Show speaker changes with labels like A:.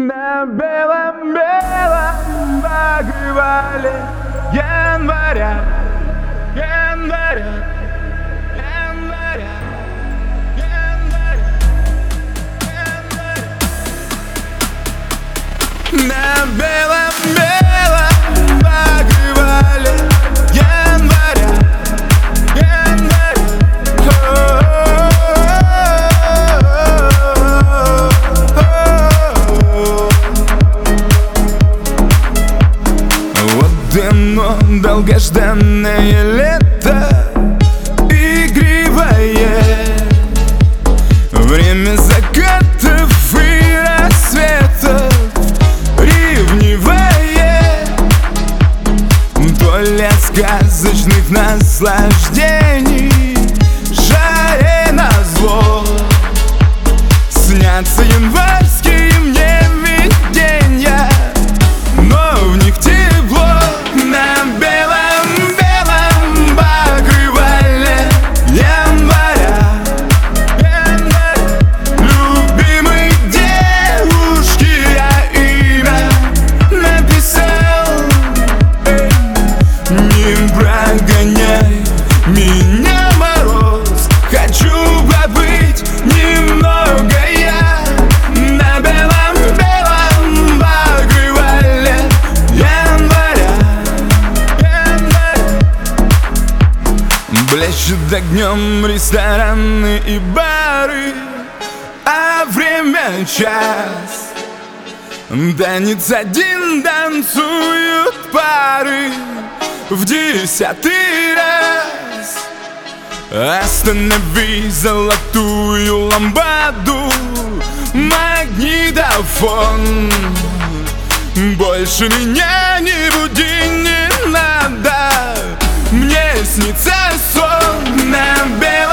A: На белом-белом покрывале января, января, января, января, января. На белом-белом покрывале января, января. Вот оно, долгожданное лето, игривое, время закатов и рассветов, ревнивое, то ли от сказочных наслаждений, жаре назло, снятся январские мне видения, но в них тепло. На белом-белом покрывале января, января. Любимой девушке я имя написал. Не прогоняй меня, мороз, хочу побыть немного я. На белом-белом покрывале января, января. Блещут огнем рестораны и бары, а время час. Танец один, танцуют пары в 10-й раз. Останови золотую ламбаду, магнитофон. Больше меня не буди, не надо, мне снится сон. На белом